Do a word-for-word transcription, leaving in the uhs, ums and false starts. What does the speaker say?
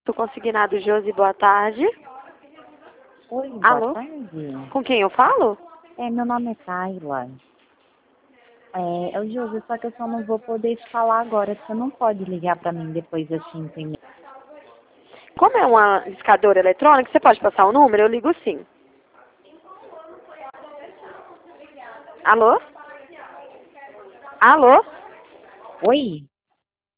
Tô consignado, Josi, boa tarde. Oi, boa Alô? tarde. Com quem eu falo? É, meu nome é Tayla. É, eu José, só que eu só não vou poder falar agora. Você não pode ligar para mim depois das cinco e meia. Como é uma discadora eletrônica, você pode passar o número? Eu ligo sim. Alô? Alô? Oi?